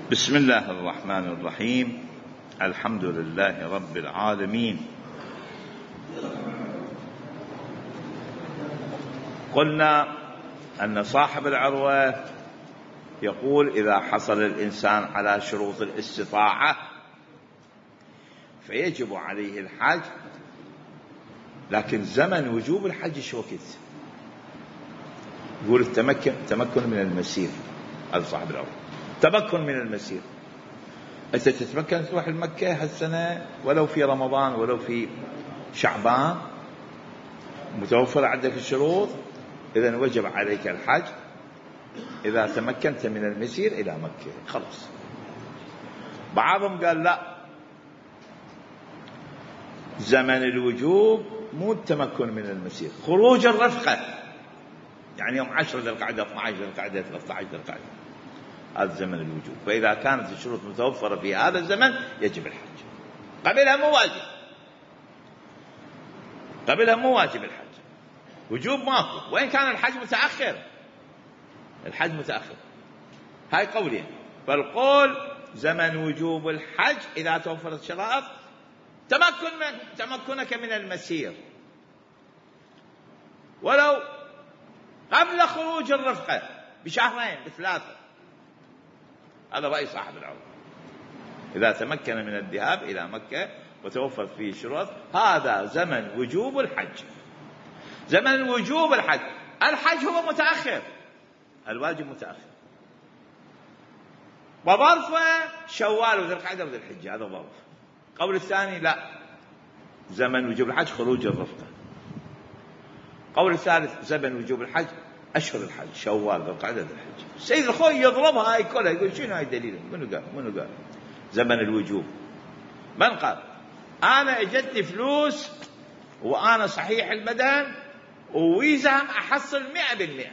بسم الله الرحمن الرحيم. الحمد لله رب العالمين. قلنا أن صاحب العروة يقول إذا حصل الإنسان على شروط الاستطاعة فيجب عليه الحج، لكن زمن وجوب الحج شو وقت؟ يقول التمكن من المسير. هذا صاحب العروة، تمكن من المسير. أنت تتمكن تروح المكة هالسنة ولو في رمضان ولو في شعبان، متوفر عندك الشروط، إذن وجب عليك الحج إذا تمكنت من المسير إلى مكة. خلاص. بعضهم قال لا، زمن الوجوب مو التمكن من المسير، خروج الرفقة، يعني يوم 10 ذي القعدة 12 ذي القعدة 13 ذي القعدة، هذا زمن الوجوب. فإذا كانت الشروط متوفرة في هذا الزمن يجب الحج. قبلها مو واجب، قبلها مو واجب الحج، وجوب ماكو، وإن كان الحج متأخر. الحج متأخر. هاي قولين. فالقول زمن وجوب الحج إذا توفرت شرائط تمكنك من المسير ولو قبل خروج الرفقة بشهرين بثلاثة. هذا رأي صاحب العروة. إذا تمكن من الذهاب إلى مكة وتوفرت فيه الشروط، هذا زمن وجوب الحج. زمن وجوب الحج. الحج هو متأخر، الواجب متأخر، وظرفه شوال وذي القعدة وذي الحجة، هذا ظرف. قول الثاني لا، زمن وجوب الحج خروج الرفقة. قول الثالث زمن وجوب الحج أشهر الحج، شوال ذي القعدة ذي الحجة. السيد الخوي يضربها هاي كلها، يقول شنو هاي دليل؟ منو قال زمن الوجوب؟ من قال أنا اجتني فلوس وأنا صحيح البدن وويزهم أحصل 100%.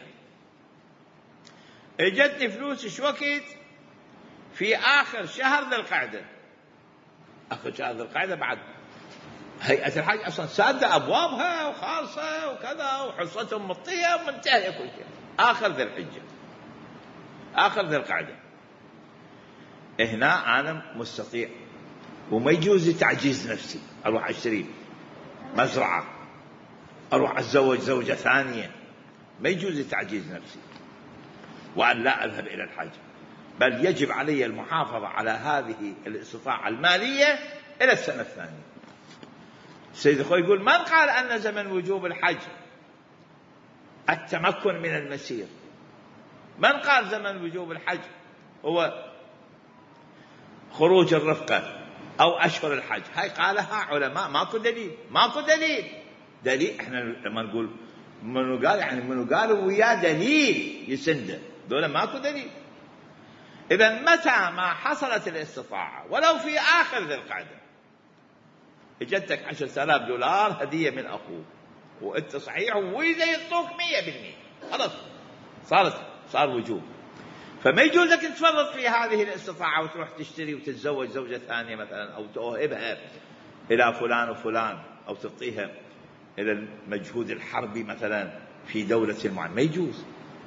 اجتني فلوس شو وقت؟ في آخر شهر ذي القعدة. آخر شهر ذي القعدة بعد هيئة الحج أصلا سادة أبوابها وخاصة وكذا وحصتهم مطية ومنتهية كل شيء. آخر ذي الحجة، آخر ذي القعدة. هنا أنا مستطيع وما يجوز تعجيز نفسي، أروح أشتري مزرعة، أروح أتزوج زوجة ثانية، ما يجوز تعجيز نفسي وأن لا أذهب إلى الحج، بل يجب علي المحافظة على هذه الاستطاعة المالية إلى السنة الثانية. السيد الخوي يقول من قال أن زمن وجوب الحج التمكن من المسير؟ من قال زمن وجوب الحج هو خروج الرفقة أو أشهر الحج؟ هاي قالها علماء، ماكو دليل، ماكو دليل. احنا لما نقول منو قال، يعني منو قالوا ويا دليل يسنده، دول ماكو دليل. إذا متى ما حصلت الاستطاعة ولو في آخر ذي القعدة، اجتك $10,000 هدية من أخوك وأنت صحيح وإذا يطوك 100%، خلاص صار وجوب. فما يجوز لك تفرط في هذه الاستطاعة وتروح تشتري وتتزوج زوجة ثانية مثلا، أو توهبها إلى فلان وفلان، أو تعطيها إلى المجهود الحربي مثلا في دولة معينة. ما يجوز،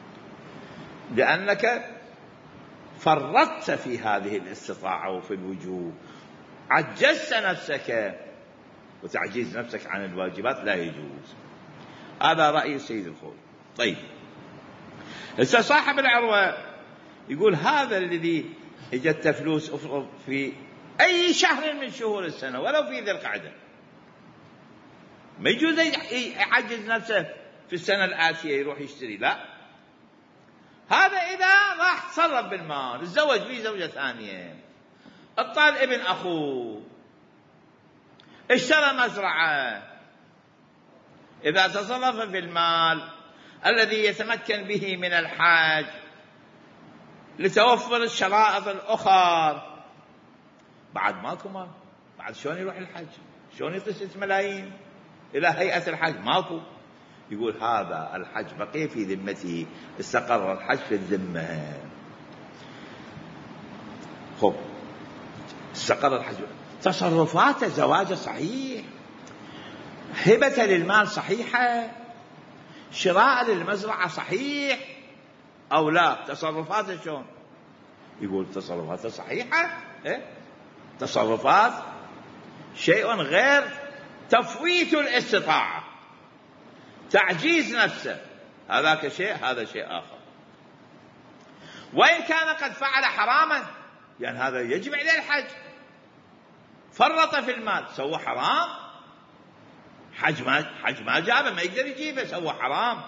لأنك فرطت في هذه الاستطاعة وفي الوجوب، عجزت نفسك، وتعجيز نفسك عن الواجبات لا يجوز. هذا رأي السيد الخوي. طيب، هسه صاحب العروة يقول هذا الذي اجت فلوس افرض في أي شهر من شهور السنة ولو في ذي القعدة، ما يجوز يعجز نفسه في السنة الآتية يروح يشتري، لا. هذا إذا راح تصرف بالمال، تزوج به زوجة ثانية، اطال ابن أخوه، اشترى مزرعة، إذا تصرف بالمال الذي يتمكن به من الحج لتوفر الشرائط الأخرى، بعد ماكو مال، بعد شلون يروح الحج؟ شلون يطي 6 ملايين إلى هيئة الحج؟ ماكو. يقول هذا الحج بقي في ذمته، استقر الحج في الذمة. خب، استقر الحج، تصرفاته زواجه صحيح، هبة للمال صحيحة، شراء للمزرعة صحيح أو لا؟ تصرفاته شلون؟ يقول تصرفاته صحيحة. تصرفات شيء غير تفويت الاستطاعة، تعجيز نفسه، هذاك شيء، هذا شيء آخر. وإن كان قد فعل حراما، يعني هذا يجب عليه الحج، فرط في المال، سوى حرام، حج ما جابه، ما يقدر يجيبه، سوى حرام.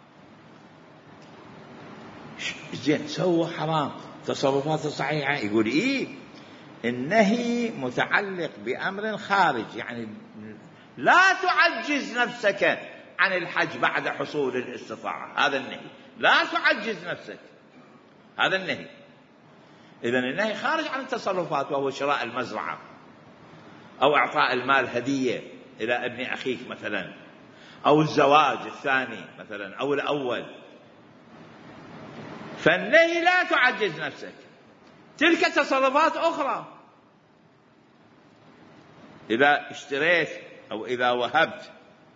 زين، سوى حرام، تصرفاته صحيحة. يقول النهي متعلق بأمر خارج، يعني لا تعجز نفسك عن الحج بعد حصول الاستطاعة، هذا النهي. لا تعجز نفسك، هذا النهي. إذن النهي خارج عن التصرفات، وهو شراء المزرعة أو إعطاء المال هدية إلى ابن أخيك مثلا، أو الزواج الثاني مثلا، أو الأول. فالنهي لا تعجز نفسك. تلك تصرفات أخرى، إذا اشتريت أو إذا وهبت،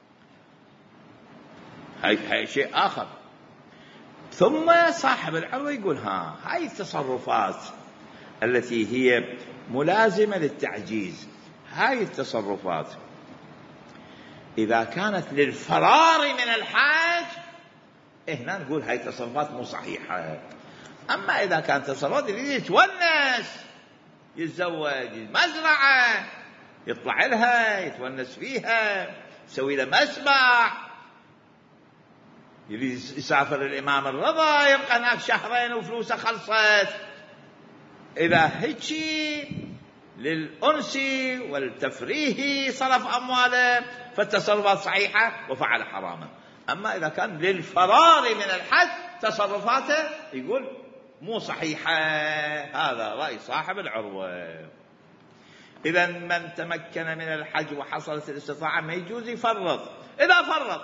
هاي شيء آخر. ثم صاحب العروة يقول هاي التصرفات التي هي ملازمة للتعجيز، هاي التصرفات إذا كانت للفرار من الحاج، هنا نقول هاي تصرفات مو صحيحة. أما إذا كانت تصرفات اللي يتونس، يتزوج مزرعة، يطلع لها، يتونس فيها، يسوي له مسبح، يريد يسافر الإمام الرضا، يبقى هناك شهرين وفلوسه خلصت، إذا هيك للأنس والتفريه صرف أمواله، فالتصرفات صحيحة وفعل حراما. أما إذا كان للفرار من الحج، تصرفاته يقول مو صحيحة. هذا رأي صاحب العروة. إذا من تمكن من الحج وحصلت الاستطاعة ما يجوز يفرط. إذا فرط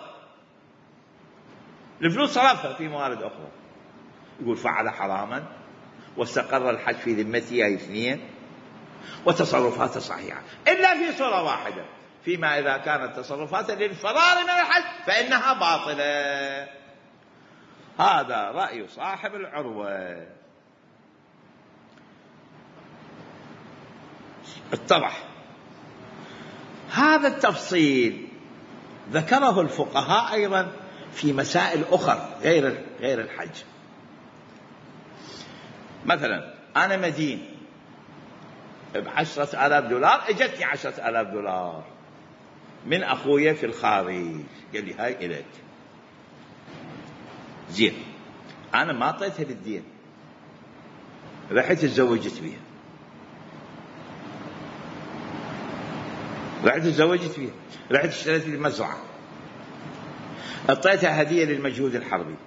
الفلوس صرفها في موارد أخرى، يقول فعل حراما واستقر الحج في ذمته، أي اثنين، وتصرفاته صحيحة، إلا في صورة واحدة، فيما إذا كانت تصرفاته للفرار من الحج فإنها باطلة. هذا رأي صاحب العروة. اتضح. هذا التفصيل ذكره الفقهاء أيضا في مسائل أخرى غير الحج. مثلا أنا مدين $10,000، اجتني $10,000 من أخويا في الخارج، قال لي هاي إليك. زين، أنا ما أعطيتها للدين، رحت تزوجت بيها، رحت اشتريت لي مزرعة، أعطيتها هدية للمجهود الحربي.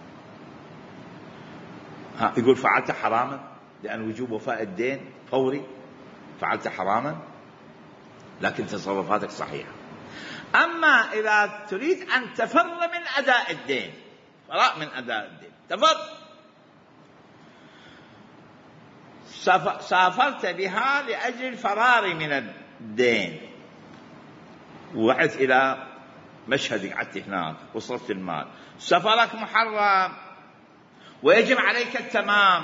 يقول فعلت حراما لأن وجوب وفاء الدين فوري، فعلت حراما، لكن تصرفاتك صحيحة. أما إذا تريد أن تفر من أداء الدين، فراء من أداء الدين، تفر، سافرت بها لأجل الفرار من الدين، ورحت إلى مشهد، قعدت هناك وصرفت المال، سفرك محرم ويجب عليك التمام.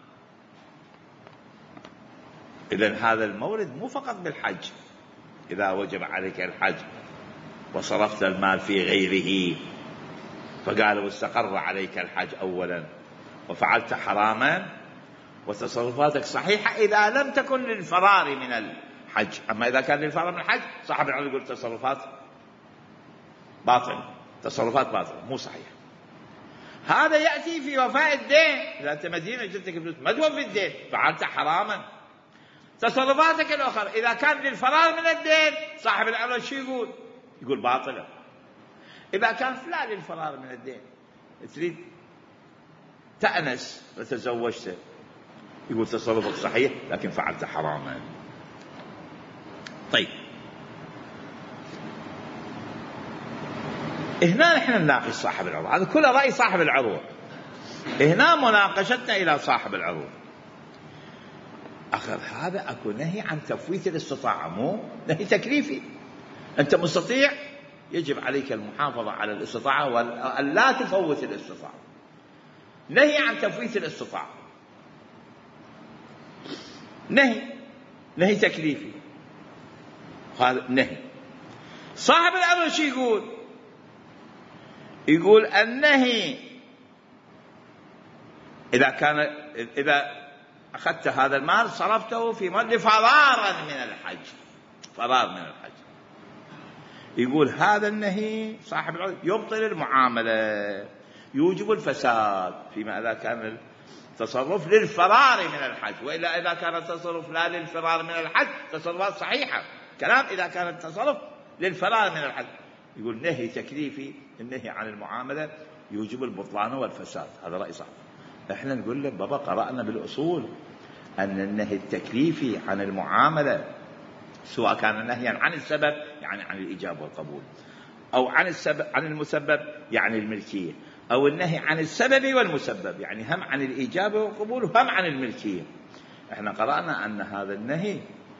إذن هذا المورد مو فقط بالحج، إذا وجب عليك الحج وصرفت المال في غيره، فقال واستقر عليك الحج أولا وفعلت حراما وتصرفاتك صحيحة إذا لم تكن للفرار من الحج. أما إذا كان للفرار من الحج، صاحب العلم يقول تصرفات باطل، تصرفات باطل مو صحيحة. هذا يأتي في وفاء الدين. إذا أنت مدينة جدتك فلوس ما توفي الدين، فعلت حراما. تصرفاتك الأخرى إذا كان للفرار من الدين، صاحب العلم شو يقول باطلة. إذا كان لا للفرار من الدين، تريد تأنس وتزوجت، يقول تصرفك صحيح لكن فعلت حراما. طيب، هنا نحن نناقش صاحب العروة، هذا كله رأي صاحب العروة. هنا مناقشتنا إلى صاحب العروة. أخذ هذا أكو نهي عن تفويت الاستطاعة، مو نهي تكليفي. أنت مستطيع، يجب عليك المحافظة على الاستطاعة وأن لا تفوت الاستطاعة. نهي عن تفويت الاستطاعة. نهي تكليفي، هذا نهي. صاحب الأمر شو يقول النهي إذا أخذت هذا المال صرفته في مال فرارا من الحج، فرار من الحج، يقول هذا النهي صاحب العذر يبطل المعاملة، يوجب الفساد فيما إذا كان التصرف للفرار من الحج، وإلا إذا كان التصرف لا للفرار من الحج تصرفات صحيحة. كلام إذا كان التصرف للفرار من الحج. يقول نهي تكليفي، النهي عن المعاملة يوجب البطلان والفساد. هذا رأي صاحب. احنا نقول له بابا قرأنا بالأصول أن النهي التكليفي عن المعاملة سواء كان نهيا عن السبب يعني عن الإيجاب والقبول، أو عن المسبب يعني الملكية، أو النهي عن السبب والمسبب يعني هم عن الإيجاب والقبول وهم عن الملكية. احنا قرأنا أن هذا النهي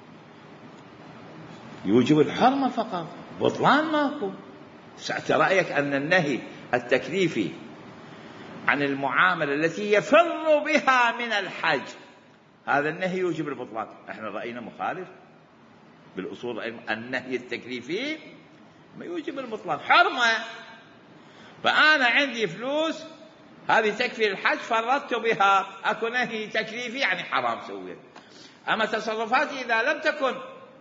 يوجب الحرمة فقط، بطلان ماكو. سأت رأيك أن النهي التكليفي عن المعاملة التي يفر بها من الحج هذا النهي يوجب البطلان. احنا رأينا مخالف بالأصول، النهي التكليفي ما يوجب البطلان، حرمة. فأنا عندي فلوس هذه تكفي الحج فرطت بها، أكو نهي تكليفي يعني حرام سويت. أما تصرفاتي إذا لم تكن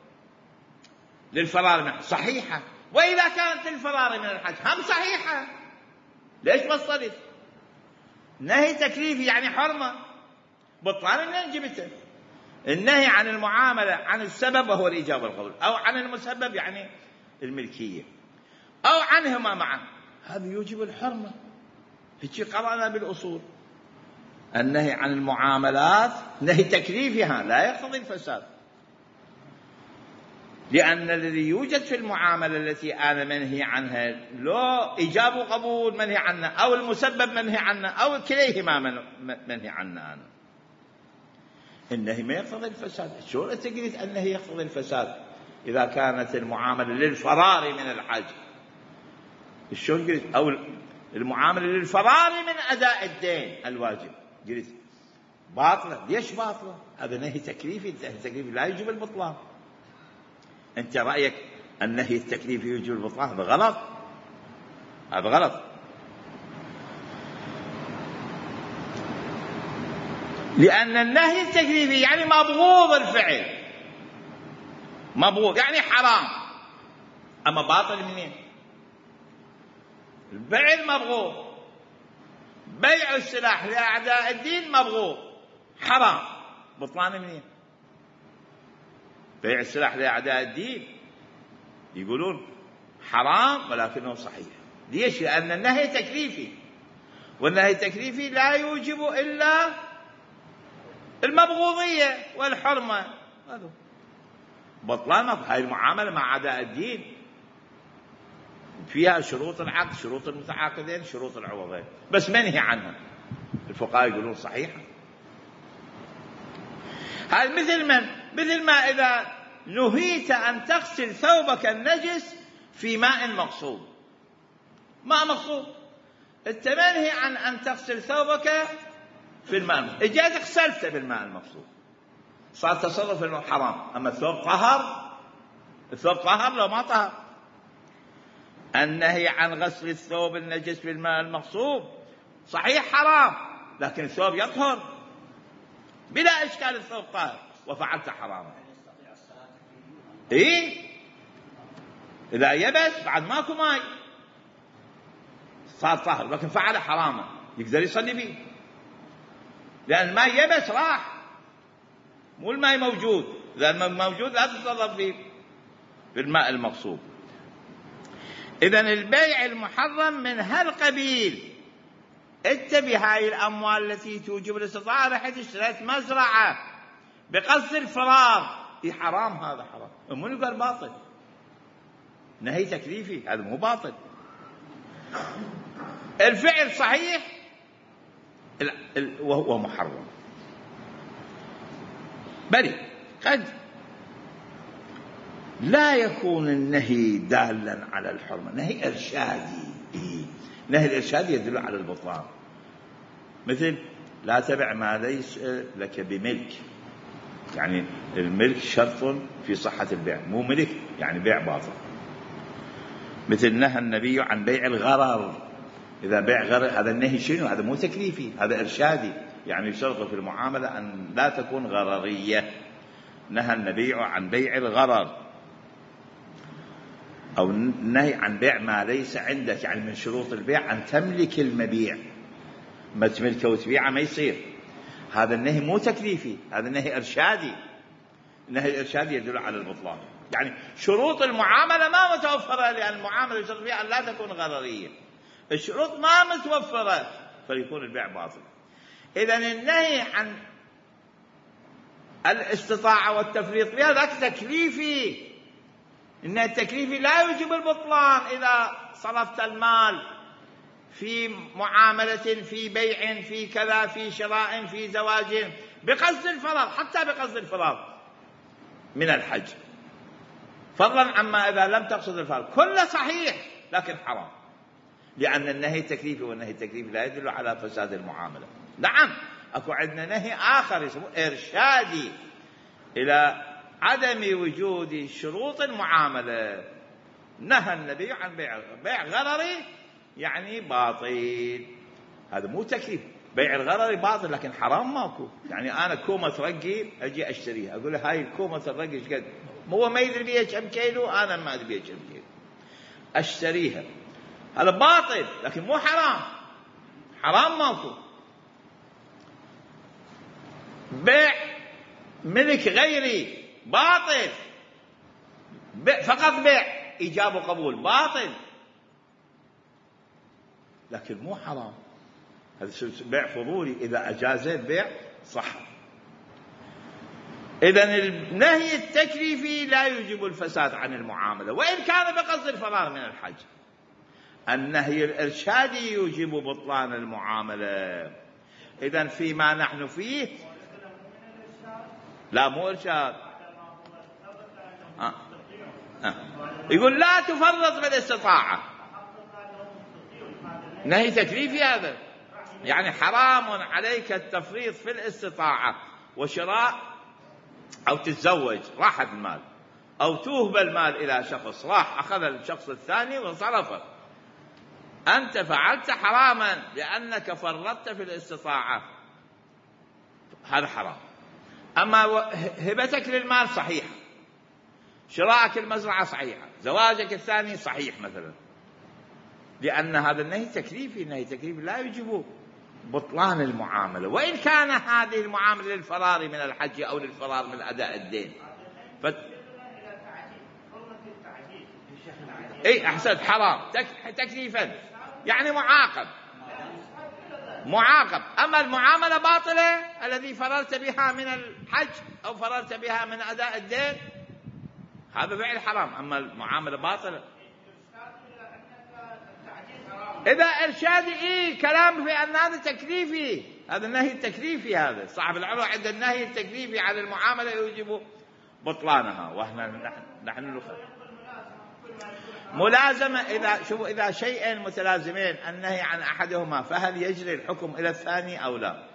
للفرار من صحيحة، وإذا كانت للفرار من الحج هم صحيحة. ليش بطلت؟ نهي تكليفي يعني حرمة، بطلان منين جبته؟ النهي عن المعاملة عن السبب وهو الإيجاب والقبول، أو عن المسبب يعني الملكية، أو عنهما معا، هذا يوجب الحرمة. هيك قرأنا بالأصول. النهي عن المعاملات نهي تكليفها لا يقتضي الفساد، لأن الذي يوجد في المعاملة التي أنا منهي عنها لا إيجاب وقبول منهي عنه، أو المسبب منهي عنه، أو كليهما منهي عنه. أنا النهي ما يقتضي الفساد. شلون أنت قلت النهي يقتضي الفساد إذا كانت المعاملة للفرار من الحج؟ شلون قلت؟ أو المعاملة للفرار من أداء الدين الواجب، قلت باطلة. ليش باطلة؟ هذا نهي تكليفي، النهي التكليفي لا يجب البطلان. أنت رأيك النهي التكليفي يوجب البطلان، هذا غلط، هذا غلط. لأن النهي التكليفي يعني مبغوض الفعل، مبغوض يعني حرام. أما باطل منين؟ الفعل مبغوض، بيع السلاح لأعداء الدين مبغوض حرام، بطلان منين؟ بيع السلاح لأعداء الدين يقولون حرام ولكنه صحيح. ليش؟ لأن النهي تكليفي، والنهي التكليفي لا يوجب إلا المبغوضية والحرمة. هذا بطلان. هاي المعاملة مع أعداء الدين فيها شروط العقد، شروط المتعاقدين، شروط العوضين، بس منهي عنها. الفقهاء يقولون صحيحة. هذا مثل ما إذا نهيت أن تغسل ثوبك النجس في ماء مغصوب، ماء مغصوب، أنت منهي عن أن تغسل ثوبك في الماء، إجازة غسلته بالماء المغصوب، صار تصرف حرام. أما الثوب طهر، الثوب طهر لو ما طهر. النهي عن غسل الثوب النجس بالماء المغصوب صحيح حرام، لكن الثوب يطهر بلا إشكال، الثوب طاهر وفعلت حراما. إيه؟ إذا يبس بعد ماكو ماي صار طاهر، لكن فعل حراما يقدر يصلي فيه، لأن الماء يبس راح، مو الماء موجود. إذا الماء موجود لا تتصرف فيه بالماء المغصوب. إذن البيع المحرم من هالقبيل. انت بهاي الأموال التي توجب الاستطاعة رحت اشتريت مزرعة بقصد الفرار، حرام، هذا حرام. مو يقال باطل، نهي تكليفي، هذا مو باطل. الفعل صحيح وهو محرم، بل قد لا يكون النهي دالا على الحرمة، نهي إرشادي. نهي الإرشادي يدل على البطلان، مثل لا تبع ما ليس لك بملك، يعني الملك شرط في صحة البيع، مو ملك يعني بيع باطل. مثل نهى النبي عن بيع الغرر. إذا بيع غرر هذا النهي شنو؟ هذا مو تكليفي، هذا إرشادي، يعني يشرط في المعاملة أن لا تكون غررية. نهى النبي عن بيع الغرر، أو النهي عن بيع ما ليس عندك، يعني من شروط البيع أن تملك المبيع، ما تملكه وتبيعه ما يصير. هذا النهي مو تكليفي، هذا النهي إرشادي. النهي الإرشادي يدل على البطلان، يعني شروط المعاملة ما متوفرة، لأن المعاملة يشترط فيها أن لا تكون غررية، الشروط ما متوفرة فيكون البيع باطل. إذن النهي عن الاستطاعة والتفريط فيها ذاك تكليفي، إن التكليفي لا يوجب البطلان. إذا صرفت المال في معاملة، في بيع، في كذا، في شراء، في زواج، بقصد الفرار، حتى بقصد الفرار من الحج، فضلا عما إذا لم تقصد الفرار، كله صحيح لكن حرام، لأن النهي تكليفي، والنهي التكليفي لا يدل على فساد المعاملة. نعم أكو عندنا نهي آخر اسمه إرشادي إلى عدم وجود شروط المعاملة. نهى النبي عن بيع غرري، يعني باطل، هذا مو تكليف. بيع الغرري باطل لكن حرام ماكو. يعني أنا كومة رقي أجي أشتريها، أقول له هاي الكومة الرقي إيش قد؟ هو ما يدري بيها كم كيلو، أنا ما أدري بيها كم كيلو، أشتريها، هذا باطل لكن مو حرام. حرام ماكو. بيع ملك غيري باطل، فقط بيع إيجاب وقبول باطل لكن مو حرام. هذا بيع فضولي، إذا أجاز البيع صح. إذن النهي التكليفي لا يوجب الفساد عن المعاملة وإن كان بقصد الفرار من الحج. النهي الإرشادي يوجب بطلان المعاملة. إذن فيما نحن فيه لا مو إرشاد. يقول لا تفرط بالاستطاعة، نهي تكليفي هذا، يعني حرام عليك التفريط في الاستطاعة وشراء أو تتزوج، راحت المال، أو توهب المال إلى شخص، راح أخذ الشخص الثاني وانصرفه، أنت فعلت حراما لأنك فرطت في الاستطاعة، هذا حرام. أما هبتك للمال صحيحة، شراءك المزرعة صحيحة، زواجك الثاني صحيح مثلا، لأن هذا النهي تكليفي. النهي تكليفي لا يجب بطلان المعاملة وإن كان هذه المعاملة للفرار من الحج أو للفرار من أداء الدين. أي أحسن، حرام تكليفا، يعني معاقب. أما المعاملة باطلة الذي فررت بها من الحج أو فررت بها من أداء الدين، هذا فعل حرام. أما المعاملة باطلة. إذا إرشادي كلام في أن هذا تكليفي، هذا النهي التكليفي، هذا صاحب العروة عند النهي التكليفي على المعاملة يوجب بطلانها. وإحنا نحن ملازمة. إذا شيئين متلازمين النهي عن أحدهما فهل يجري الحكم إلى الثاني أو لا؟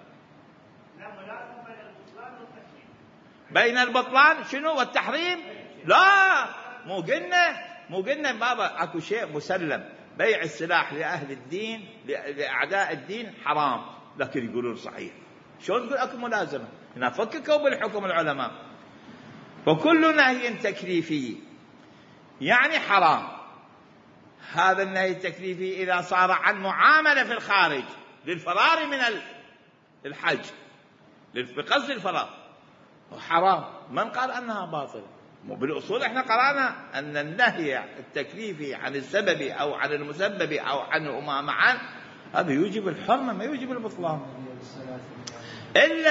بين البطلان شنو والتحريم؟ لا، مو قلنا بابا أكو شيء مسلم، بيع السلاح لأهل الدين لأعداء الدين حرام، لكن يقولون صحيح. شلون تقول أكو ملازمة؟ هنا فككوا بالحكم العلماء. فكل نهي تكليفي يعني حرام. هذا النهي التكليفي إذا صار عن معاملة في الخارج للفرار من الحج بقصد الفرار حرام. من قال أنها باطلة؟ بالأصول احنا قرأنا أن النهي التكليفي عن السبب أو عن المسبب أو عنهما معا هذا يوجب الحرمة ما يوجب البطلان، إلا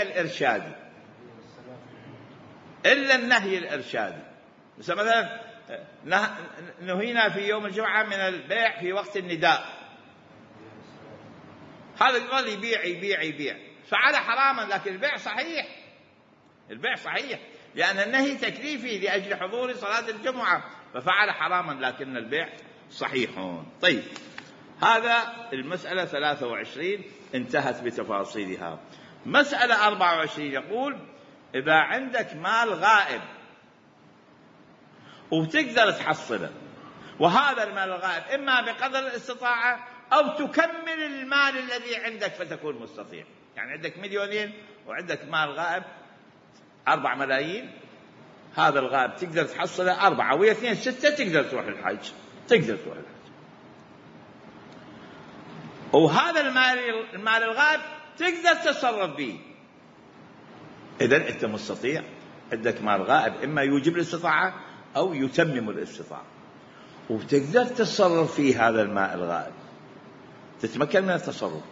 النهي الإرشادي. مثلا نهينا في يوم الجمعة من البيع في وقت النداء، هذا يظل يبيع فعل حراما لكن البيع صحيح لأن النهي تكليفي لأجل حضور صلاة الجمعة، ففعل حراما لكن البيع صحيح. طيب، هذا المسألة 23 انتهت بتفاصيلها. مسألة 24 يقول إذا عندك مال غائب وتقدر تحصله، وهذا المال الغائب إما بقدر الاستطاعة أو تكمل المال الذي عندك فتكون مستطيع. يعني عندك 2,000,000 وعندك مال غائب 4 ملايين، هذا الغائب تقدر تحصله 4 ويا 2 6، تقدر تروح الحج، تقدر تروح الحج. وهذا المال الغائب تقدر تتصرف به. إذن أنت مستطيع، عندك مال غائب إما يوجب الاستطاعة أو يتمم الاستطاعة، وتقدر تتصرف في هذا الماء الغائب، تتمكن من التصرف.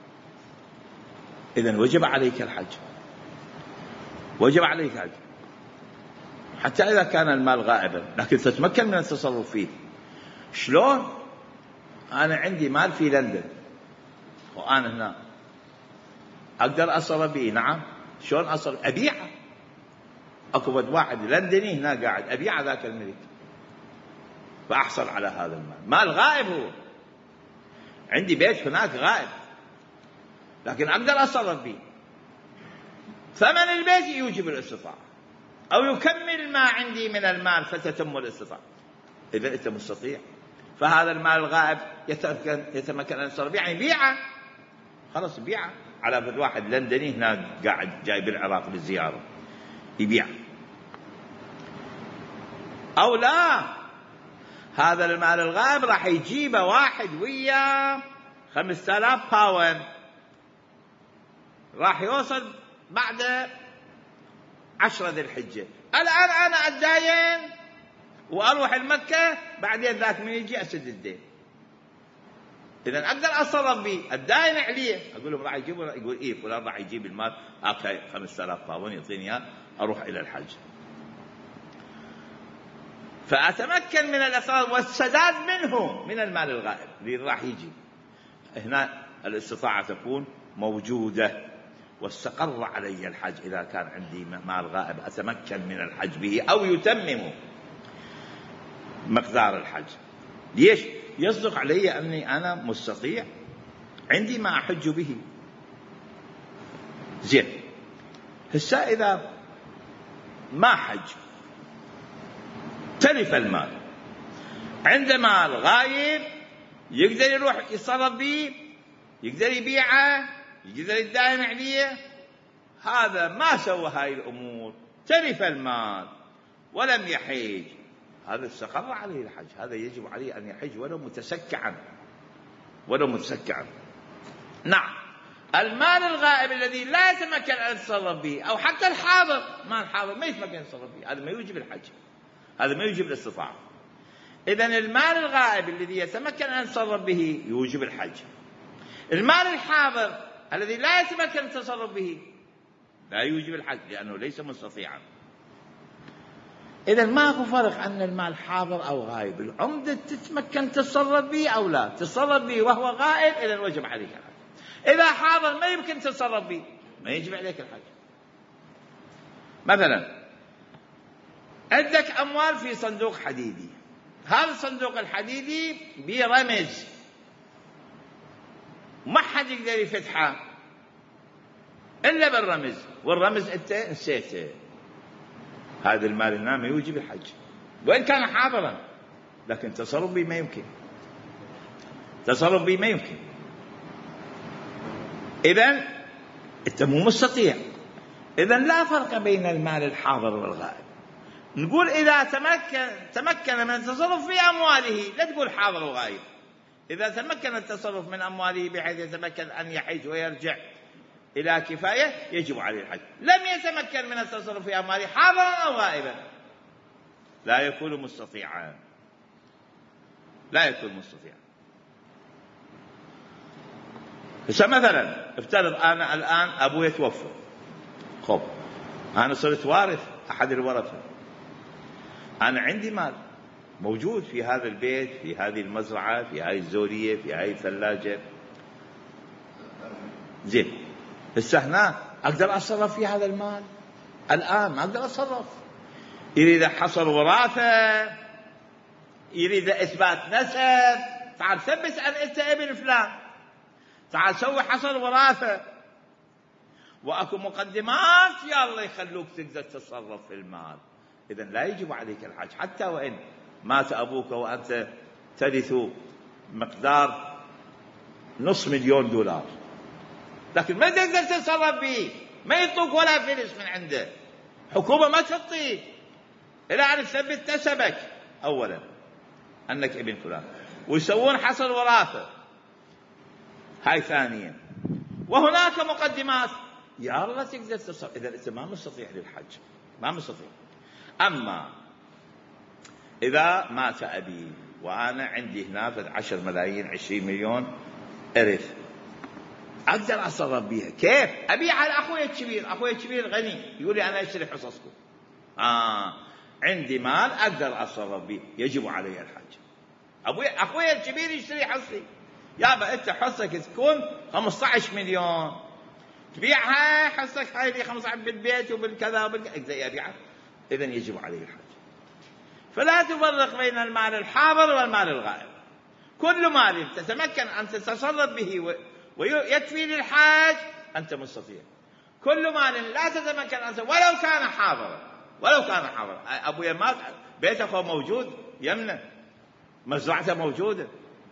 إذن وجب عليك الحج، وجب عليك الحج حتى إذا كان المال غائبا، لكن تتمكن من التصرف فيه. شلون؟ أنا عندي مال في لندن وأنا هنا، أقدر أصرف به. نعم. شلون أصرف؟ أبيعه. أكو واحد لندني هنا قاعد، أبيع ذاك الملك فأحصل على هذا المال. مال غائب، هو عندي بيت هناك غائب لكن أقدر أصرف به. ثمن البيت يوجب الاستطاعة أو يكمل ما عندي من المال فتتم الاستطاعة. إذا أنت مستطيع، فهذا المال الغائب يتمكن أن يصرف، يعني بيعه، خلاص بيعه على واحد لندني هناك قاعد جاي بالعراق للزيارة يبيع. أو لا، هذا المال الغائب راح يجيبه واحد وياه 5,000 باوند، راح يوصل بعد 10 ذي الحجة. الآن أنا أتداين وأروح المكة، بعدين ذاك من يجي أسد الدين. إذن أقدر أصرف به، الداين عليه، أقول لهم راح يجيبوا، يقول إيه فلان راح يجيب المال، أوكي 5,000 باوند يعطيني إياه، أروح إلى الحج. فأتمكن من الإقراض والسداد منه، من المال الغائب اللي راح يجي. هنا الاستطاعة تكون موجودة، واستقر علي الحج إذا كان عندي مال غائب أتمكن من الحج به أو يتمم مقدار الحج. ليش؟ يصدق علي أني أنا مستطيع، عندي ما أحج به. زين، هسه إذا ما حج تلف المال، عنده مال غايب يقدر يروح يصرف به، يقدر يبيعه، يقدر يداين عليه، هذا ما سوى هاي الأمور، تلف المال ولم يحج، هذا استقر عليه الحج، هذا يجب عليه أن يحج ولو متسكعا، ولو متسكعا. نعم، المال الغائب الذي لا يتمكن أن يتصرف به، أو حتى الحاضر، مال حاضر ما يتمكن أن يتصرف به، هذا ما يوجب الحج، هذا ما يوجب الاستطاعة. إذن المال الغائب الذي يتمكن أن يتصرف به يوجب الحج. المال الحاضر الذي لا يتمكن التصرف به لا يوجب الحج، لأنه ليس مستطيعا. إذن ماكو فرق أن المال حاضر أو غائب، العمدة تتمكن تتصرف به أو لا تتصرف به وهو غائب، إذن وجب عليك الحج. إذا حاضر ما يمكن تتصرف به، ما يجب عليك الحج. مثلا عندك أموال في صندوق حديدي، هذا الصندوق الحديدي برمز، ما حد يقدر يفتحه إلا بالرمز، والرمز أنت نسيته، هذا المال هنا ما يوجب الحج وإن كان حاضرا، لكن تصرف به ما يمكن، تصرف به ما يمكن. إذن أنت مو مستطيع. إذن لا فرق بين المال الحاضر والغائب. نقول إذا تمكن من التصرف في أمواله، لا تقول حاضر وغائب. إذا تمكن التصرف من أمواله بحيث يتمكن أن يحج ويرجع إلى كفاية يجب عليه الحج. لم يتمكن من التصرف في أمواله حاضرا أو غائبا لا يكون مستطيعا، لا يكون مستطيعا. مثلا افترض أنا الآن أبوي يتوفى، خب أنا صرت وارث أحد الورثة، أنا عندي مال موجود في هذا البيت، في هذه المزرعة، في هذه الزورية، في هذه الثلاجة، زين، هسه هنا أقدر أتصرف في هذا المال؟ الآن ما أقدر أتصرف. يريد حصر وراثة، يريد إثبات نسب، تعال ثبت أن أنت ابن فلان، تعال سوي حصر وراثة، وأكو مقدمات يا الله يخلوك تقدر تتصرف في المال. إذن لا يجب عليك الحج حتى وإن مات أبوك وأنت ترث مقدار $500,000، لكن ما تقدر تتصرف به، ما يطلق ولا فلس من عنده، حكومة ما تعطيك إلى أن تثبت نسبك أولا أنك ابن فلان، ويسوون حصر وراثة، هاي ثانيا. وهناك مقدمات يا الله تقدر تصرف. إذا أنت ما مستطيع للحج، ما مستطيع. أما إذا مات أبي وأنا عندي هنا 10 ملايين 20 مليون إرث، أقدر أتصرف بيها. كيف؟ أبيع على أخوي الكبير، أخوي الكبير غني يقول لي أنا أشتري حصصكم، عندي مال أقدر أتصرف به، يجب علي الحج. أخوي الكبير يشتري حصي، يابا أنت حصك تكون 15 مليون، تبيعها حصك هاي لي 15 بالبيت وبالكذا وبالكذا، أبيعها. إذن يجب علي الحج. فلا تفرق بين المال الحاضر والمال الغائب. كل مال تتمكن أن تتصرف به ويكفي للحاج أنت مستطيع. كل مال لا تتمكن أن ولو كان حاضرا، ولو كان حاضرا. أبويا مات، بيته موجود يمنه، مزرعته موجودة،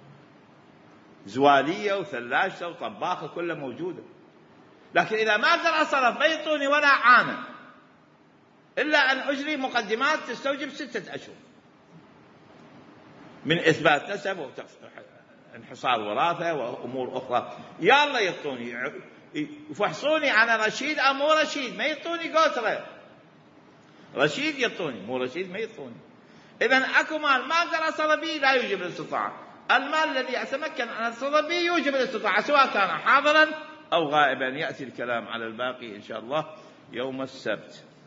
زوالية وثلاجته وطباخه كلها موجودة، لكن إذا ما أقدر أتصرف ما يعطوني ولا عانة إلا أن أجري مقدمات تستوجب 6 أشهر من إثبات نسب وانحصار وراثة وأمور أخرى. يا الله يعطوني، يفحصوني أنا رشيد أو مو رشيد، ما يعطوني قوترة. رشيد يعطوني، مو رشيد ما يعطوني. إذن أكو مال ما أقدر أتصرف به لا يوجب الاستطاعة. المال الذي أتمكن أن أتصرف به يوجب الاستطاعة سواء كان حاضرا أو غائبا. يأتي الكلام على الباقي إن شاء الله يوم السبت.